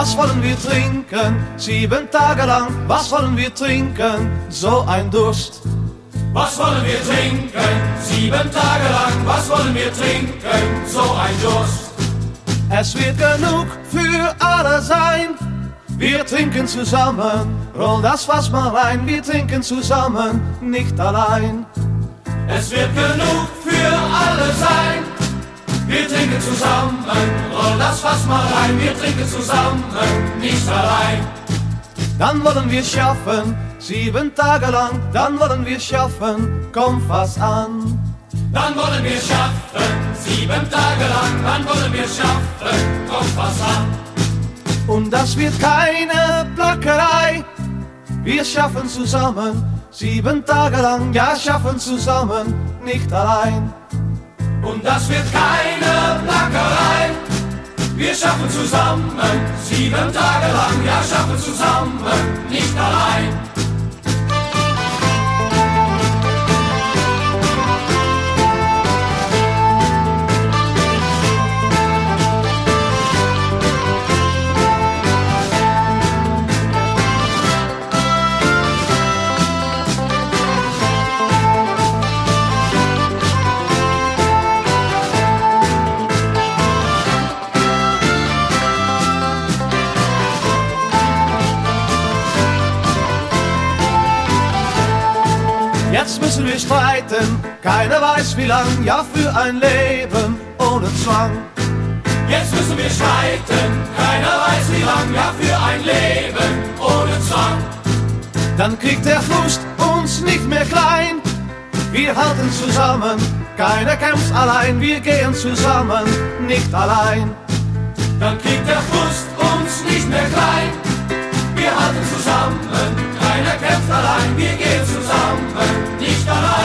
Was wollen wir trinken? 7 Tage lang, was wollen wir trinken? So ein Durst. Was wollen wir trinken? 7 Tage lang, was wollen wir trinken? So ein Durst. Es wird genug für alle sein. Wir trinken zusammen, roll das Fass mal rein. Wir trinken zusammen, nicht allein. Es wird genug für alle sein. Wir trinken zusammen, roll das Fass mal rein. Wir trinken zusammen, nicht allein. Dann wollen wir schaffen, 7 Tage lang. Dann wollen wir schaffen, komm Fass an. Dann wollen wir schaffen, 7 Tage lang. Dann wollen wir schaffen, komm Fass an. Und das wird keine Plackerei. Wir schaffen zusammen, 7 Tage lang. Ja, schaffen zusammen, nicht allein. Und das wird keine Plackerei. Wir schaffen zusammen, 7 Tage lang. Ja, schaffen zusammen, nicht allein. Jetzt müssen wir streiten, keiner weiß wie lang, ja für ein Leben ohne Zwang. Jetzt müssen wir streiten, keiner weiß wie lang, ja für ein Leben ohne Zwang. Dann kriegt der Frust uns nicht mehr klein, wir halten zusammen, keiner kämpft allein, wir gehen zusammen, nicht allein. Dann kriegt der Frust uns nicht mehr klein, wir halten zusammen, keiner kämpft allein, wir gehen zusammen, nicht allein.